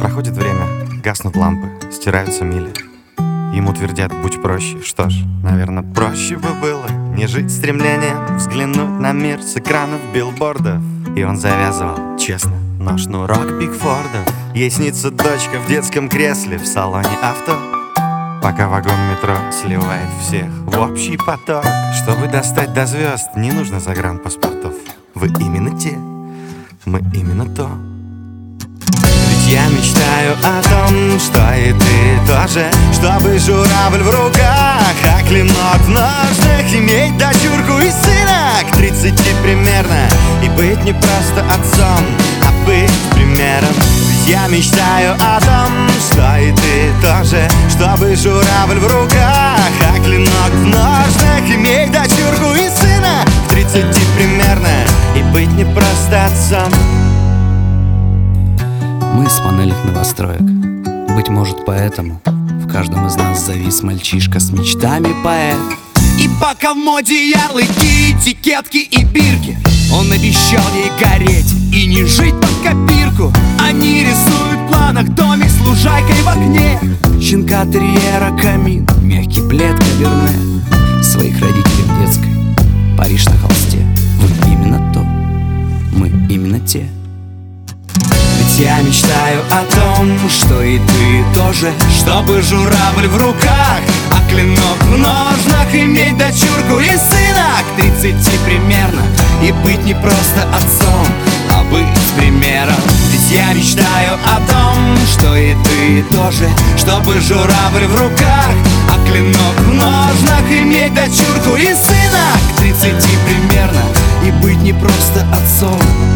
Проходит время, гаснут лампы, стираются мили. Ему твердят: будь проще. Что ж, наверное, проще бы было не жить стремлением взглянуть на мир с экранов билбордов. И он завязывал, честно, но шнурок Бигфордов. Ей снится дочка в детском кресле в салоне авто, пока вагон метро сливает всех в общий поток. Чтобы достать до звезд, не нужно загранпаспортов. Вы именно те, мы именно то. Ведь я мечтаю о том, что и ты тоже, чтобы журавль в руках, а клинок в ножнах, иметь дочурку и сына к 30 примерно, и быть не просто отцом, а быть примером. Ведь я мечтаю о том, что и ты тоже, чтобы журавль в руках, а клинок в ножнах, иметь дочурку и сына к 30 примерно, и быть не просто отцом. Мы с панельных новостроек. Быть может, поэтому в каждом из нас завис мальчишка с мечтами поэт. И пока в моде ярлыки, этикетки и бирки, он обещал ей гореть и не жить под копирку. Они рисуют в планах домик с лужайкой в окне, щенка терьера, камин, мягкий плед, каберне, своих родителей в детской, Париж на холсте. Вы именно то, мы именно те. Ведь я мечтаю о том, что и ты тоже, чтобы журавль в руках, а клинок в ножнах, иметь дочурку и сына к 30 примерно, и быть не просто отцом, а быть примером. Ведь я мечтаю о том, что и ты тоже, чтобы журавль в руках, а клинок в ножнах, иметь дочурку и сына к 30 примерно, и быть не просто отцом,